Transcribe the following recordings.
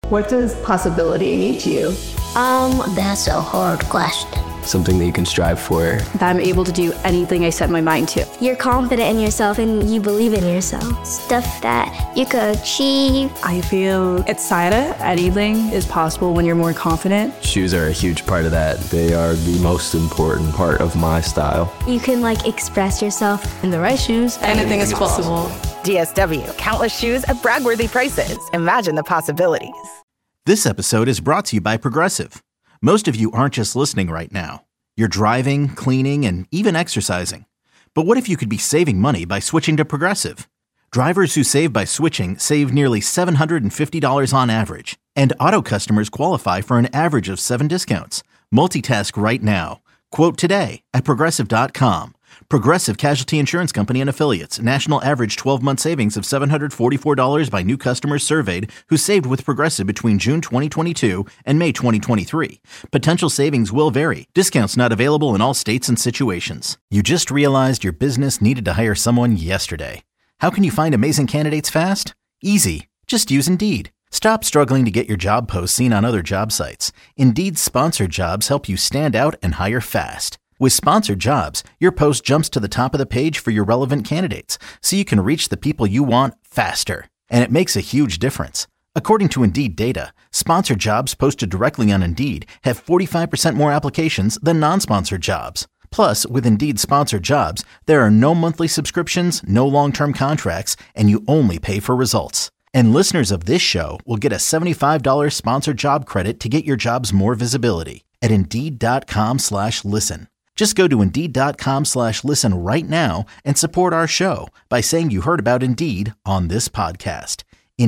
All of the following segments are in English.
What does possibility mean to you? That's a hard question. Something that you can strive for. That I'm able to do anything I set my mind to. You're confident in yourself and you believe in yourself. Stuff that you could achieve. I feel excited. Anything is possible when you're more confident. Shoes are a huge part of that. They are the most important part of my style. You can express yourself. In the right shoes, anything is possible. DSW, countless shoes at brag-worthy prices. Imagine the possibilities. This episode is brought to you by Progressive. Most of you aren't just listening right now. You're driving, cleaning, and even exercising. But what if you could be saving money by switching to Progressive? Drivers who save by switching save nearly $750 on average. And auto customers qualify for an average of 7 discounts. Multitask right now. Quote today at Progressive.com. Progressive Casualty Insurance Company and Affiliates. National average 12-month savings of $744 by new customers surveyed who saved with Progressive between June 2022 and May 2023. Potential savings will vary. Discounts not available in all states and situations. You just realized your business needed to hire someone yesterday. How can you find amazing candidates fast? Easy. Just use Indeed. Stop struggling to get your job posts seen on other job sites. Indeed's sponsored jobs help you stand out and hire fast. With sponsored jobs, your post jumps to the top of the page for your relevant candidates, so you can reach the people you want faster. And it makes a huge difference. According to Indeed data, sponsored jobs posted directly on Indeed have 45% more applications than non-sponsored jobs. Plus, with Indeed sponsored jobs, there are no monthly subscriptions, no long-term contracts, and you only pay for results. And listeners of this show will get a $75 sponsored job credit to get your jobs more visibility at Indeed.com/listen. Just go to Indeed.com/listen right now and support our show by saying you heard about Indeed on this podcast.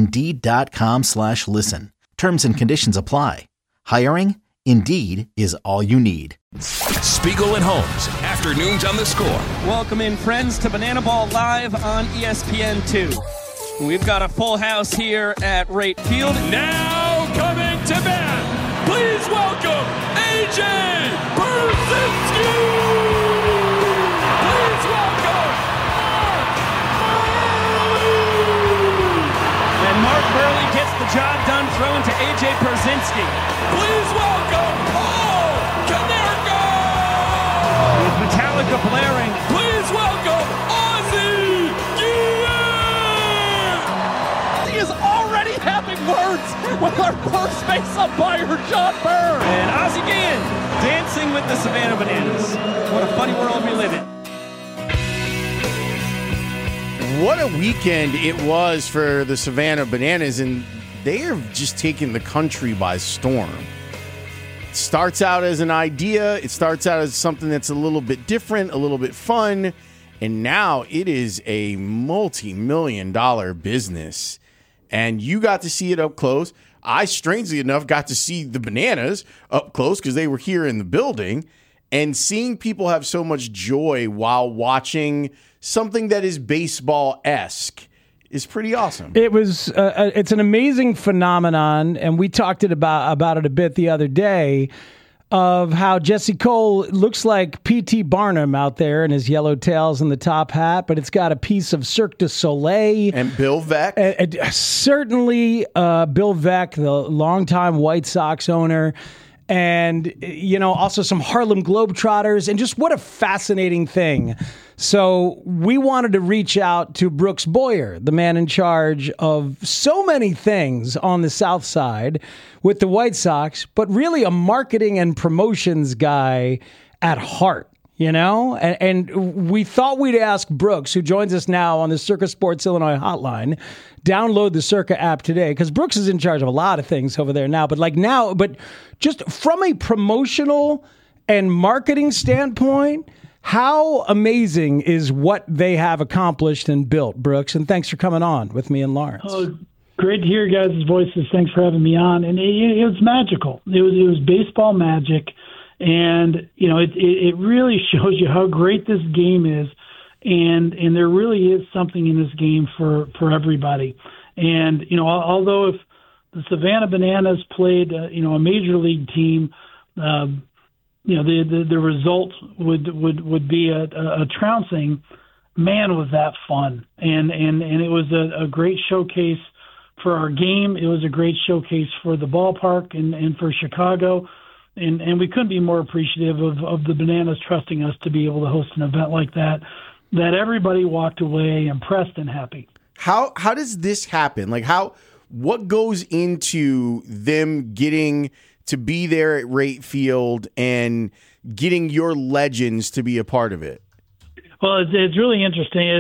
Indeed.com/listen. Terms and conditions apply. Hiring? Indeed is all you need. Spiegel and Holmes, afternoons on the Score. Welcome in, friends, to Banana Ball Live on ESPN2. We've got a full house here at Rate Field. Now coming to bat, please welcome AJ Pierzynski! Please welcome Mark Buehrle gets the job done, throwing to AJ Pierzynski. Please welcome Paul Konerko! With Metallica blaring. Please welcome Ozzie Guillen! He is already having words with our first base umpire, John Burr. And Ozzie Guillen dancing with the Savannah Bananas. What a funny world we live in. What a weekend it was for the Savannah Bananas, and they are just taking the country by storm. It starts out as an idea. It starts out as something that's a little bit different, a little bit fun, and now it is a multi-million-dollar business. And you got to see it up close. I, strangely enough, got to see the Bananas up close because they were here in the building. And seeing people have so much joy while watching something that is baseball-esque is pretty awesome. It was it's an amazing phenomenon, and we talked about it a bit the other day, of how Jesse Cole looks like P.T. Barnum out there in his yellow tails and the top hat, but it's got a piece of Cirque du Soleil. And Bill Veeck. Certainly Bill Veeck, the longtime White Sox owner. And, also some Harlem Globetrotters, and just what a fascinating thing. So we wanted to reach out to Brooks Boyer, the man in charge of so many things on the South Side with the White Sox, but really a marketing and promotions guy at heart. And we thought we'd ask Brooks, who joins us now on the Circa Sports Illinois hotline. Download the Circa app today, because Brooks is in charge of a lot of things over there now. But just from a promotional and marketing standpoint, how amazing is what they have accomplished and built, Brooks? And thanks for coming on with me and Lawrence. Oh, great to hear your guys' voices. Thanks for having me on. And it was magical. It was baseball magic. And, it really shows you how great this game is. And there really is something in this game for everybody. And, although if the Savannah Bananas played, a major league team, the result would be a trouncing. Man, was that fun. And it was a great showcase for our game. It was a great showcase for the ballpark and for Chicago. And we couldn't be more appreciative of the Bananas trusting us to be able to host an event like that everybody walked away impressed and happy. How does this happen? Like, what goes into them getting to be there at Rate Field and getting your legends to be a part of it? Well, it's really interesting.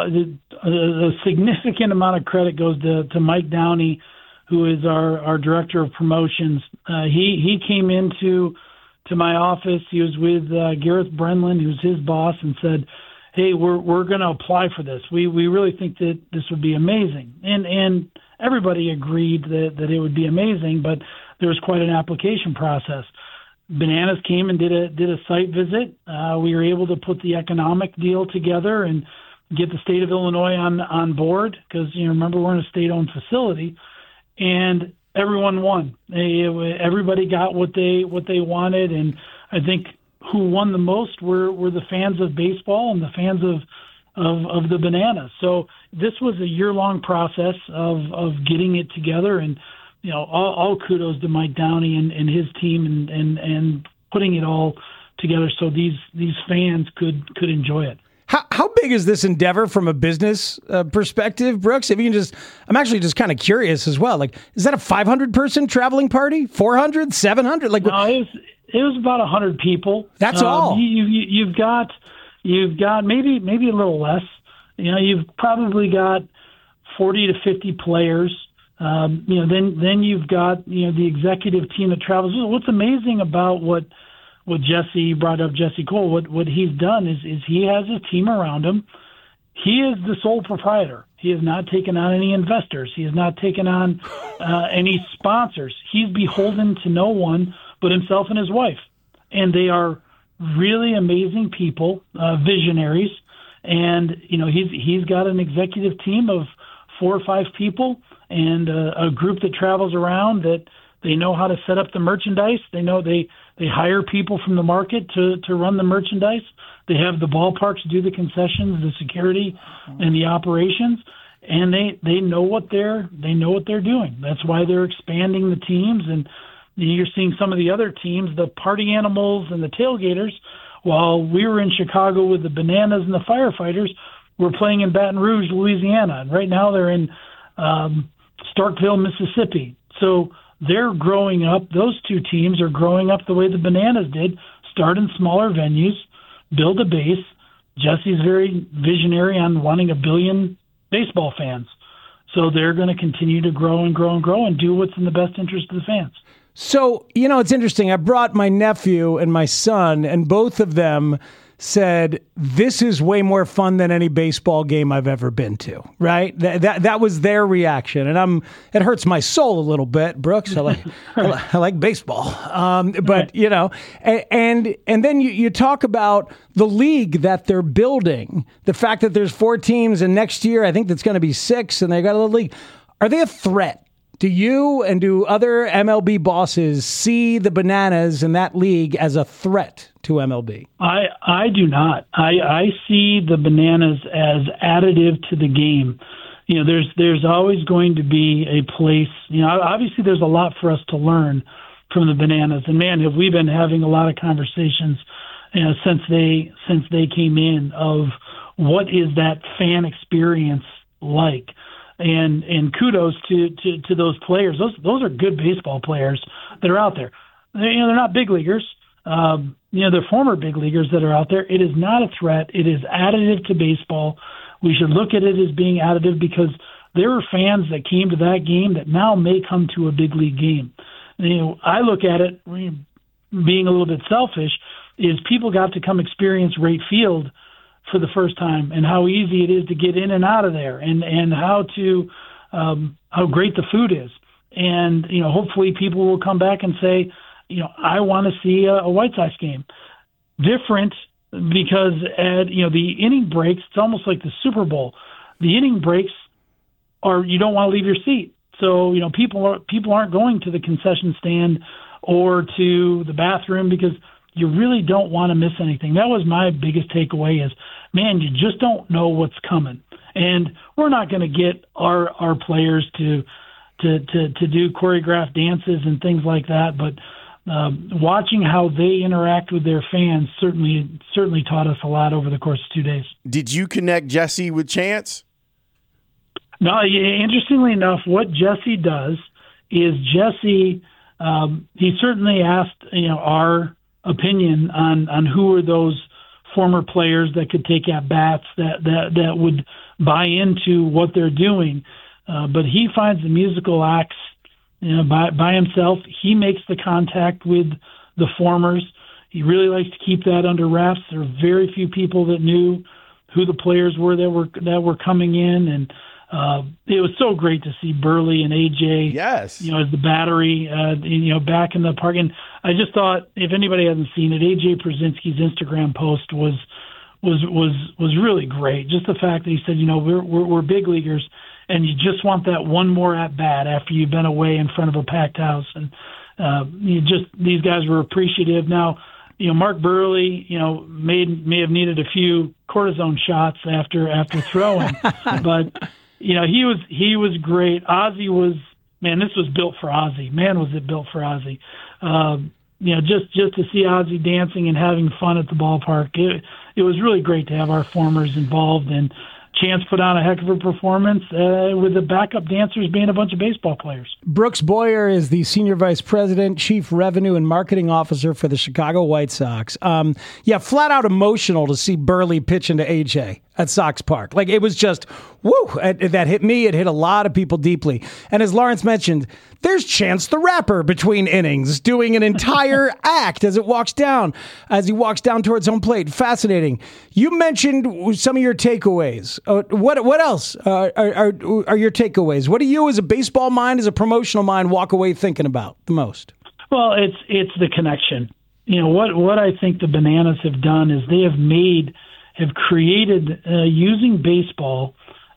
A significant amount of credit goes to Mike Downey, who is our director of promotions. He came into my office. He was with Gareth Brennan, who's his boss, and said, "Hey, we're going to apply for this. We really think that this would be amazing." And everybody agreed that it would be amazing, but there was quite an application process. Bananas came and did a site visit. We were able to put the economic deal together and get the state of Illinois on board because, remember, we're in a state-owned facility, and everyone won. Everybody got what they wanted, and I think who won the most were the fans of baseball and the fans of the Bananas. So this was a year-long process of getting it together, and all kudos to Mike Downey and his team and putting it all together so these fans could enjoy it. How big is this endeavor from a business perspective, Brooks? If you can I'm actually just kind of curious as well. Like, is that a 500-person traveling party? 400? 700? Like, no, it was about 100 people. That's all. You've got maybe a little less. You've probably got 40 to 50 players. Then you've got the executive team that travels. What's amazing about what Jesse brought up, Jesse Cole, what he's done is he has his team around him. He is the sole proprietor. He has not taken on any investors. He has not taken on any sponsors. He's beholden to no one but himself and his wife. And they are really amazing people, visionaries. And, he's got an executive team of 4 or 5 people and a group that travels around that they know how to set up the merchandise. They know they hire people from the market to run the merchandise. They have the ballparks do the concessions, the security, and the operations, and they know what they're doing. That's why they're expanding the teams, and you're seeing some of the other teams, the Party Animals and the Tailgaters. While we were in Chicago with the Bananas and the Firefighters, we're playing in Baton Rouge, Louisiana, and right now they're in Starkville, Mississippi. So they're growing up. Those two teams are growing up the way the Bananas did, start in smaller venues, build a base. Jesse's very visionary on wanting 1 billion baseball fans. So they're going to continue to grow and grow and grow and do what's in the best interest of the fans. So, it's interesting. I brought my nephew and my son, and both of them said, this is way more fun than any baseball game I've ever been to, right? That was their reaction. And it hurts my soul a little bit, Brooks. I like baseball. But, and then you talk about the league that they're building, the fact that there's 4 teams, and next year I think that's going to be 6, and they got a little league. Are they a threat? Do you and do other MLB bosses see the Bananas in that league as a threat to MLB? I do not. I see the Bananas as additive to the game. There's always going to be a place. Obviously there's a lot for us to learn from the Bananas. And man, have we been having a lot of conversations since they came in of what is that fan experience like. And kudos to those players. Those are good baseball players that are out there. They're not big leaguers. They're former big leaguers that are out there. It is not a threat. It is additive to baseball. We should look at it as being additive because there are fans that came to that game that now may come to a big league game. I look at it, being a little bit selfish, is people got to come experience Rate Field for the first time and how easy it is to get in and out of there and how great the food is. And, hopefully people will come back and say, I want to see a White Sox game. Different because the inning breaks, it's almost like the Super Bowl. The inning breaks are, you don't want to leave your seat. So, people aren't going to the concession stand or to the bathroom because you really don't want to miss anything. That was my biggest takeaway is, man, you just don't know what's coming. And we're not going to get our players to to do choreographed dances and things like that. But watching how they interact with their fans certainly taught us a lot over the course of 2 days. Did you connect Jesse with Chance? No, interestingly enough, what Jesse does is he certainly asked our opinion on who are those former players that could take at bats that would buy into what they're doing. But he finds the musical acts by himself. He makes the contact with the formers. He really likes to keep that under wraps. There are very few people that knew who the players were that were coming in, and it was so great to see Burley and AJ. Yes, as the battery, back in the park. And I just thought, if anybody hasn't seen it, AJ Pierzynski's Instagram post was really great. Just the fact that he said, we're big leaguers, and you just want that one more at bat after you've been away in front of a packed house. And these guys were appreciative. Now, Mark Burley, may have needed a few cortisone shots after throwing, but he was great. Ozzie was, this was built for Ozzie. Man, was it built for Ozzie. Just to see Ozzie dancing and having fun at the ballpark, it was really great to have our formers involved, and Chance put on a heck of a performance with the backup dancers being a bunch of baseball players. Brooks Boyer is the Senior Vice President, Chief Revenue and Marketing Officer for the Chicago White Sox. Flat out emotional to see Burley pitch into AJ at Sox Park. Like, it was just, woo, that hit me. It hit a lot of people deeply. And as Lawrence mentioned, there's Chance the Rapper between innings doing an entire act as he walks down towards home plate. Fascinating. You mentioned some of your takeaways. What else are your takeaways? What do you, as a baseball mind, as a promotional mind, walk away thinking about the most? Well, it's the connection. What I think the Bananas have done is they have created using baseball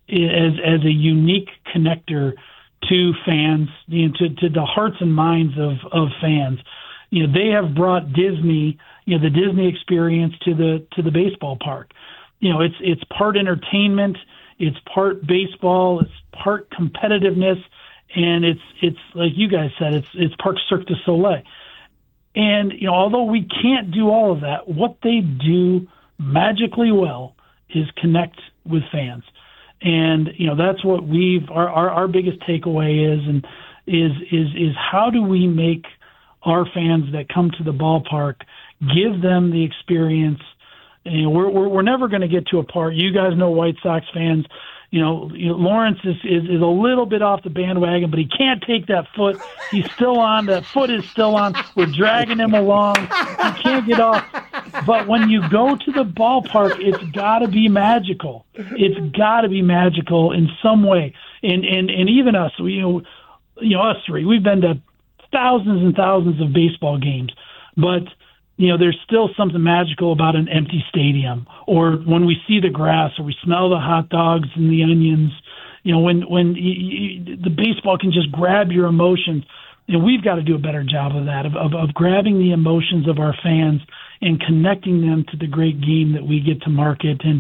as a unique connector to fans, to the hearts and minds of fans. They have brought Disney, the Disney experience to the baseball park. It's part entertainment, it's part baseball, it's part competitiveness, and it's like you guys said, it's part Cirque du Soleil. And although we can't do all of that, what they do magically well is connect with fans. And that's what our biggest takeaway is how do we make our fans that come to the ballpark, give them the experience. We're never going to get to a part. You guys know White Sox fans. Lawrence is a little bit off the bandwagon, but he can't take that foot. He's still on. That foot is still on. We're dragging him along. He can't get off. But when you go to the ballpark, it's got to be magical. It's got to be magical in some way. And even us, us three, we've been to thousands and thousands of baseball games, but there's still something magical about an empty stadium, or when we see the grass, or we smell the hot dogs and the onions. When the baseball can just grab your emotions, and we've got to do a better job of that, of grabbing the emotions of our fans and connecting them to the great game that we get to market. And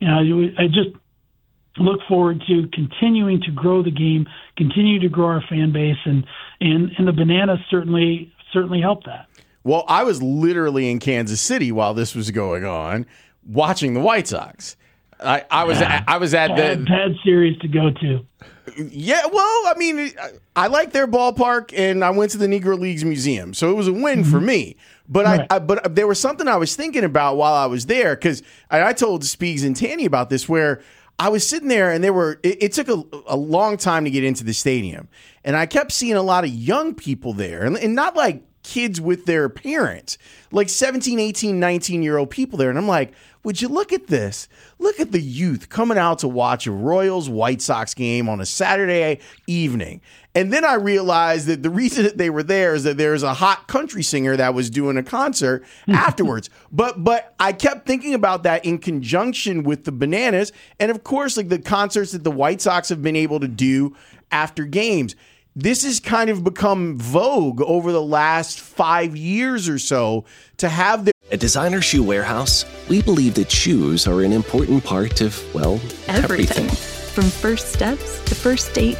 I just look forward to continuing to grow the game, continue to grow our fan base, and the Bananas certainly help that. Well, I was literally in Kansas City while this was going on, watching the White Sox. I was at the bad series to go to. Yeah, well, I like their ballpark, and I went to the Negro Leagues Museum, so it was a win for me. But right. But there was something I was thinking about while I was there, because I told Speegs and Tanny about this, where I was sitting there, and it took a long time to get into the stadium, and I kept seeing a lot of young people there, and not like kids with their parents, like 17, 18, 19-year-old people there. And I'm like, would you look at this? Look at the youth coming out to watch a Royals-White Sox game on a Saturday evening. And then I realized that the reason that they were there is that there's a hot country singer that was doing a concert afterwards. But I kept thinking about that in conjunction with the Bananas, and of course, like the concerts that the White Sox have been able to do after games. This has kind of become vogue over the last 5 years or so to have the. At Designer Shoe Warehouse, we believe that shoes are an important part of, well, everything. From first steps to first dates,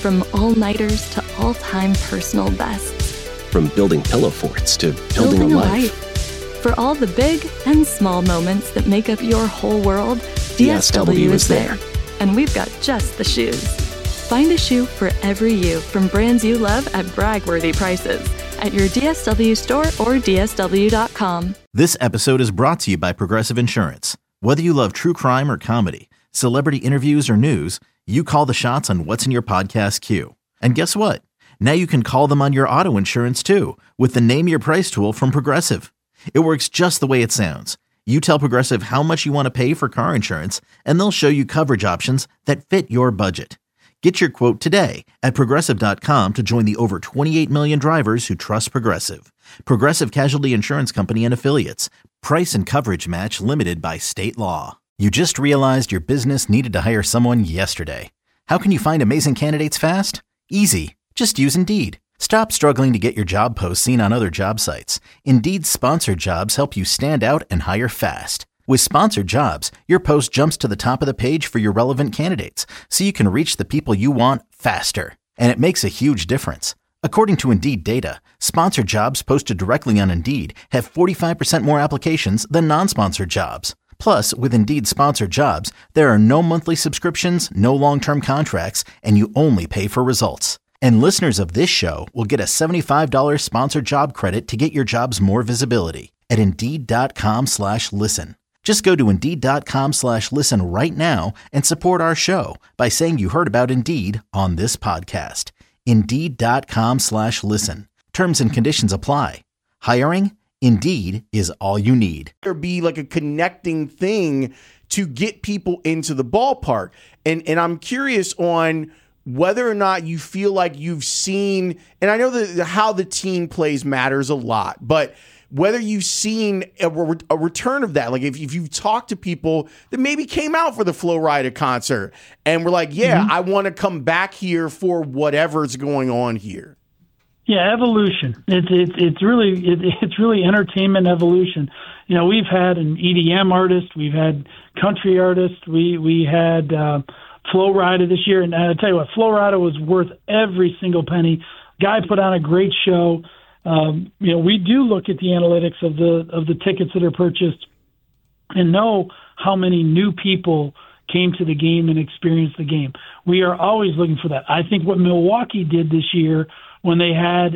From all-nighters to all-time personal bests. From building pillow forts to building a life. For all the big and small moments that make up your whole world, DSW is there. And we've got just the shoes. Find a shoe for every you from brands you love at brag-worthy prices at your DSW store or DSW.com. This episode is brought to you by Progressive Insurance. Whether you love true crime or comedy, celebrity interviews or news, you call the shots on what's in your podcast queue. And guess what? Now you can call them on your auto insurance too with the Name Your Price tool from Progressive. It works just the way it sounds. You tell Progressive how much you want to pay for car insurance, and they'll show you coverage options that fit your budget. Get your quote today at Progressive.com to join the over 28 million drivers who trust Progressive. Progressive Casualty Insurance Company and Affiliates. Price and coverage match limited by state law. You just realized your business needed to hire someone yesterday. How can you find amazing candidates fast? Easy. Just use Indeed. Stop struggling to get your job posts seen on other job sites. Indeed's sponsored jobs help you stand out and hire fast. With sponsored jobs, your post jumps to the top of the page for your relevant candidates, so you can reach the people you want faster. And it makes a huge difference. According to Indeed data, sponsored jobs posted directly on Indeed have 45% more applications than non-sponsored jobs. Plus, with Indeed sponsored jobs, there are no monthly subscriptions, no long-term contracts, and you only pay for results. And listeners of this show will get a $75 sponsored job credit to get your jobs more visibility at Indeed.com/listen. Just go to Indeed.com/listen right now and support our show by saying you heard about Indeed on this podcast. Indeed.com/listen. Terms and conditions apply. Hiring? Indeed is all you need. There be like a connecting thing to get people into the ballpark. And I'm curious on whether or not you feel like you've seen, and I know that how the team plays matters a lot, but whether you've seen a return of that. Like if you've talked to people that maybe came out for the Flo Rida concert and were like, yeah, I want to come back here for whatever's going on here. Yeah, evolution. It's really entertainment evolution. You know, we've had an EDM artist, we've had country artists, we had Flo Rida this year, and I tell you what, Flo Rida was worth every single penny. Guy put on a great show. You know, we do look at the analytics of the tickets that are purchased and know how many new people came to the game and experienced the game. We are always looking for that. I think what Milwaukee did this year when they had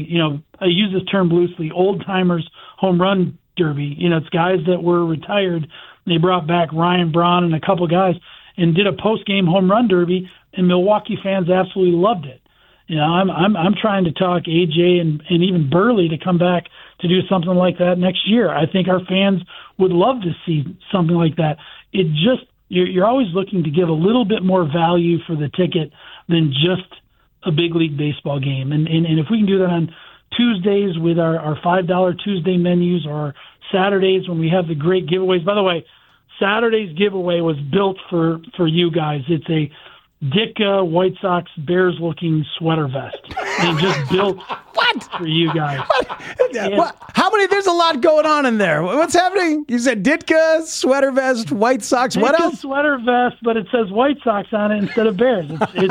I use this term loosely, old-timers home run derby. You know, it's guys that were retired. They brought back Ryan Braun and a couple guys and did a post-game home run derby, and Milwaukee fans absolutely loved it. You know, I'm trying to talk AJ and even Burley to come back to do something like that next year. I think our fans would love to see something like that. It just you're always looking to give a little bit more value for the ticket than just a big league baseball game. And if we can do that on Tuesdays with our $5 Tuesday menus, or Saturdays when we have the great giveaways. By the way, Saturday's giveaway was built for you guys. It's a Ditka White Sox Bears-looking sweater vest. And just built for you guys. What? How many? There's a lot going on in there. What's happening? You said Ditka, sweater vest, White Sox. What else? Sweater vest, but it says White Sox on it instead of Bears. It's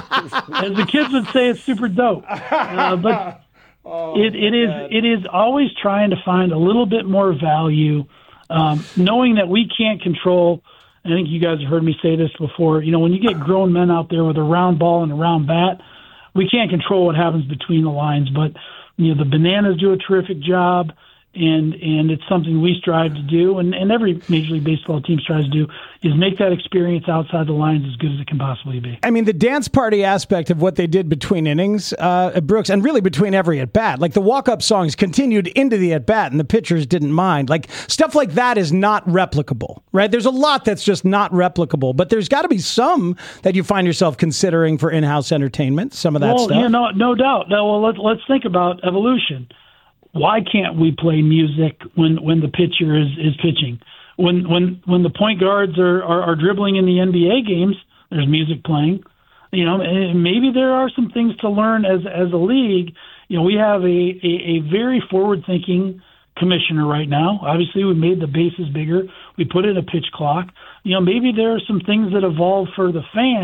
as the kids would say, it's super dope. But it is always trying to find a little bit more value, knowing that we can't control. I think you guys have heard me say this before. You know, when you get grown men out there with a round ball and a round bat, we can't control what happens between the lines. But, you know, the Bananas do a terrific job, and it's something we strive to do, and every Major League Baseball team strives to do, is make that experience outside the lines as good as it can possibly be. I mean, the dance party aspect of what they did between innings, Brooks, and really between every at-bat, like the walk-up songs continued into the at-bat, and the pitchers didn't mind. Like, stuff like that is not replicable, right? There's a lot that's just not replicable, but there's got to be some that you find yourself considering for in-house entertainment, some of that stuff. Yeah, no doubt. Now, well, let's think about evolution. Why can't we play music when the pitcher is pitching? When the point guards are dribbling in the NBA games, there's music playing. You know, and maybe there are some things to learn as a league. You know, we have a very forward-thinking commissioner right now. Obviously, we made the bases bigger. We put in a pitch clock. You know, maybe there are some things that evolve for the fans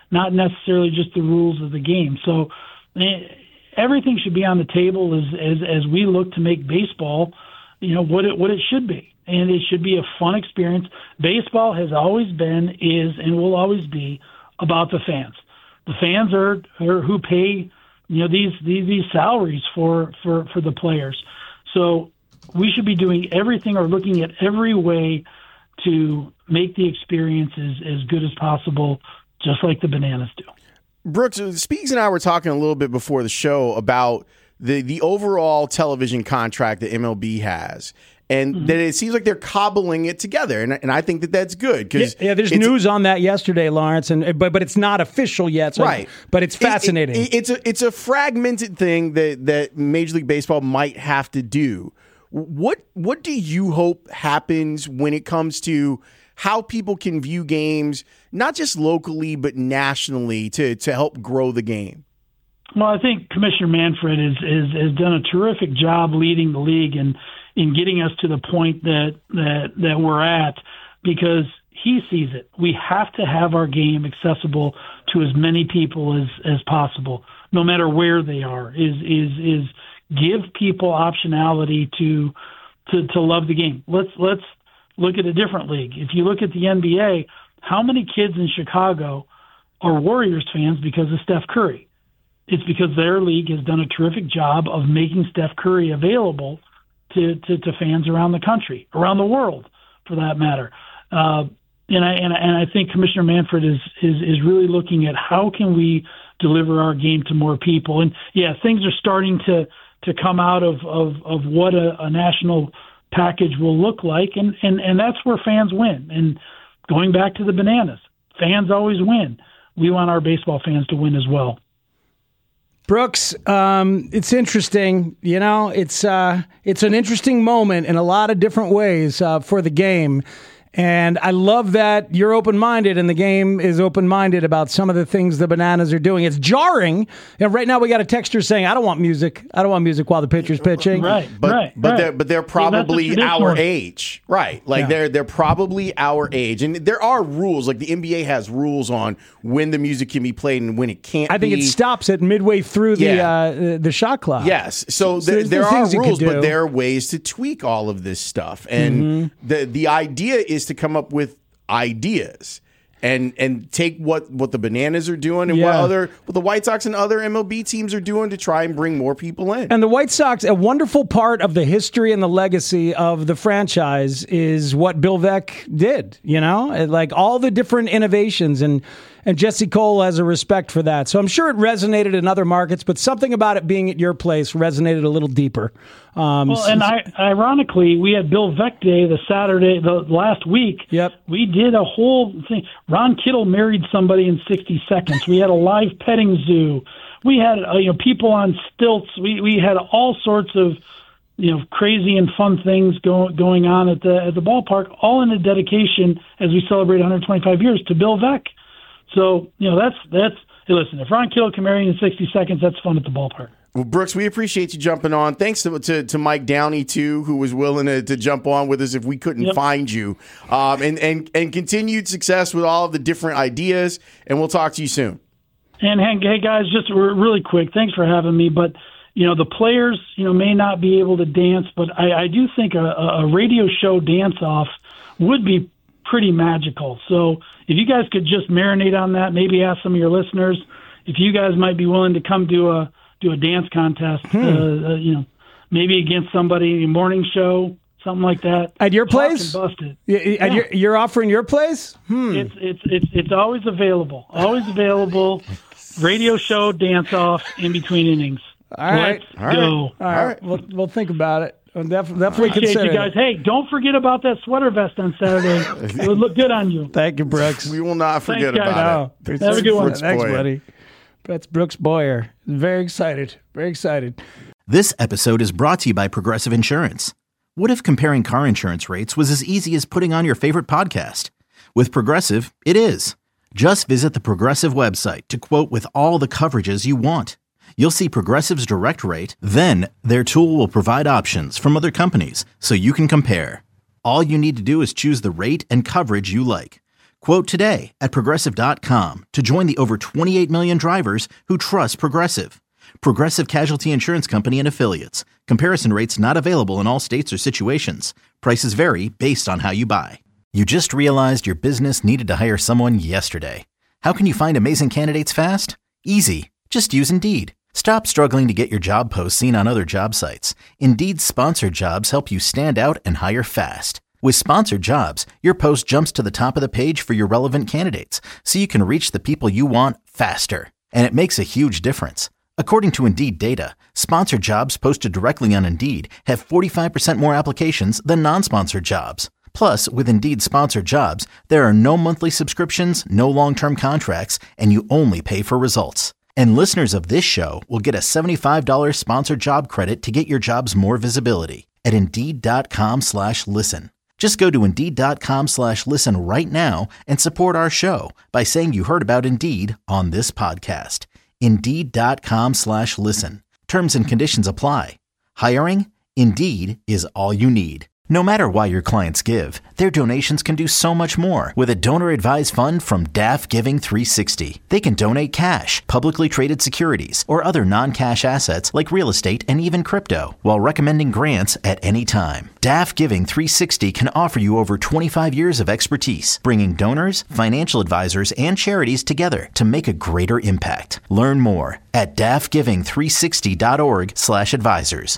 not necessarily just the rules of the game. So everything should be on the table as we look to make baseball, what it should be. And it should be a fun experience. Baseball has always been, is, and will always be about the fans. The fans are who pay, these salaries for the players. So we should be doing everything or looking at every way to make the experience as good as possible, just like the Bananas do. Brooks, Speaks and I were talking a little bit before the show about the overall television contract that MLB has. And that it seems like they're cobbling it together, and I think that's good. There's news on that yesterday, Lawrence, but it's not official yet. So right, but it's fascinating. It's a fragmented thing that Major League Baseball might have to do. What do you hope happens when it comes to how people can view games, not just locally but nationally, to help grow the game? Well, I think Commissioner Manfred has done a terrific job leading the league and in getting us to the point that we're at, because he sees it. We have to have our game accessible to as many people as possible, no matter where they are. Is give people optionality to love the game. Let's look at a different league. If you look at the NBA, how many kids in Chicago are Warriors fans because of Steph Curry? It's because their league has done a terrific job of making Steph Curry available to fans around the country, around the world, for that matter. And I think Commissioner Manfred is really looking at how can we deliver our game to more people. And things are starting to come out of what a national package will look like, and that's where fans win. And going back to the Bananas, fans always win. We want our baseball fans to win as well. Brooks, it's interesting. It's an interesting moment in a lot of different ways for the game. And I love that you're open-minded and the game is open-minded about some of the things the Bananas are doing. It's jarring. Right now we got a texter saying, I don't want music while the pitcher's pitching. Right. But they're probably our age. Right. Like they're probably our age. And there are rules. Like the NBA has rules on when the music can be played and when it can't be. I think it stops at midway through the shot clock. Yes. So there are rules, but there are ways to tweak all of this stuff. And the idea is to come up with ideas and take what the Bananas are doing and what the White Sox and other MLB teams are doing to try and bring more people in. And the White Sox, a wonderful part of the history and the legacy of the franchise is what Bill Veeck did, like all the different innovations, and Jesse Cole has a respect for that. So I'm sure it resonated in other markets, but something about it being at your place resonated a little deeper. Ironically, we had Bill Veeck Day the last week. Yep. We did a whole thing. Ron Kittle married somebody in 60 seconds. We had a live petting zoo. We had people on stilts. We had all sorts of crazy and fun things going on at the ballpark, all in a dedication as we celebrate 125 years to Bill Veeck. So, that's hey, listen, if Ron Kittle can marry in 60 seconds, that's fun at the ballpark. Well, Brooks, we appreciate you jumping on. Thanks to Mike Downey, too, who was willing to jump on with us if we couldn't find you. And continued success with all of the different ideas, and we'll talk to you soon. And, hey, guys, just really quick, thanks for having me. But, the players, may not be able to dance, but I do think a radio show dance-off would be pretty magical. So if you guys could just marinate on that, maybe ask some of your listeners if you guys might be willing to come do a dance contest, maybe against somebody, a morning show, something like that. At your place? Busted. You're offering your place? It's always available. Always available. Radio show, dance off in between innings. All right. Let's go. All right. We'll think about it. Definitely consider you guys. Hey, don't forget about that sweater vest on Saturday. It would look good on you. Thank you, Brooks. We will not forget about it. Have a good one. Thanks, buddy. That's Brooks Boyer. Very excited. Very excited. This episode is brought to you by Progressive Insurance. What if comparing car insurance rates was as easy as putting on your favorite podcast? With Progressive, it is. Just visit the Progressive website to quote with all the coverages you want. You'll see Progressive's direct rate, then their tool will provide options from other companies so you can compare. All you need to do is choose the rate and coverage you like. Quote today at Progressive.com to join the over 28 million drivers who trust Progressive. Progressive Casualty Insurance Company and Affiliates. Comparison rates not available in all states or situations. Prices vary based on how you buy. You just realized your business needed to hire someone yesterday. How can you find amazing candidates fast? Easy. Just use Indeed. Stop struggling to get your job posts seen on other job sites. Indeed's sponsored jobs help you stand out and hire fast. With sponsored jobs, your post jumps to the top of the page for your relevant candidates, so you can reach the people you want faster. And it makes a huge difference. According to Indeed data, sponsored jobs posted directly on Indeed have 45% more applications than non-sponsored jobs. Plus, with Indeed sponsored jobs, there are no monthly subscriptions, no long-term contracts, and you only pay for results. And listeners of this show will get a $75 sponsored job credit to get your jobs more visibility at Indeed.com/listen. Just go to Indeed.com/listen right now and support our show by saying you heard about Indeed on this podcast. Indeed.com/listen. Terms and conditions apply. Hiring? Indeed is all you need. No matter why your clients give, their donations can do so much more with a donor-advised fund from DAF Giving 360. They can donate cash, publicly traded securities, or other non-cash assets like real estate and even crypto, while recommending grants at any time. DAF Giving 360 can offer you over 25 years of expertise, bringing donors, financial advisors, and charities together to make a greater impact. Learn more at dafgiving360.org/advisors.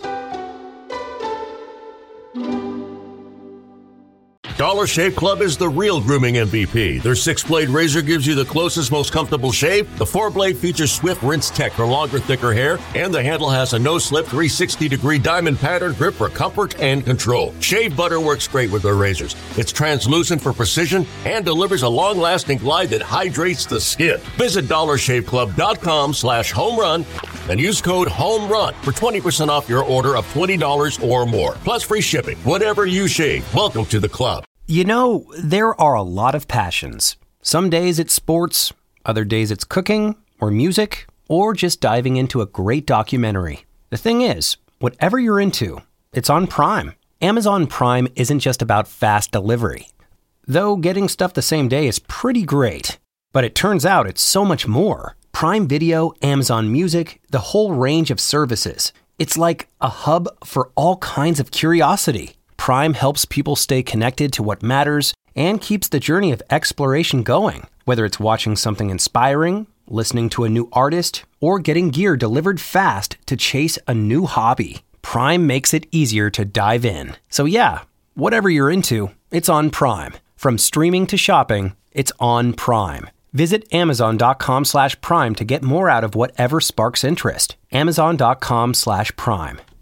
Dollar Shave Club is the real grooming MVP. Their 6-blade razor gives you the closest, most comfortable shave. The 4-blade features swift rinse tech for longer, thicker hair. And the handle has a no-slip 360-degree diamond pattern grip for comfort and control. Shave butter works great with their razors. It's translucent for precision and delivers a long-lasting glide that hydrates the skin. Visit DollarShaveClub.com/homerun and use code HOMERUN for 20% off your order of $20 or more. Plus free shipping. Whatever you shave, welcome to the club. You know, there are a lot of passions. Some days it's sports, other days it's cooking, or music, or just diving into a great documentary. The thing is, whatever you're into, it's on Prime. Amazon Prime isn't just about fast delivery. Though getting stuff the same day is pretty great. But it turns out it's so much more. Prime Video, Amazon Music, the whole range of services. It's like a hub for all kinds of curiosity. Prime helps people stay connected to what matters and keeps the journey of exploration going. Whether it's watching something inspiring, listening to a new artist, or getting gear delivered fast to chase a new hobby, Prime makes it easier to dive in. So yeah, whatever you're into, it's on Prime. From streaming to shopping, it's on Prime. Visit Amazon.com/Prime to get more out of whatever sparks interest. Amazon.com/Prime.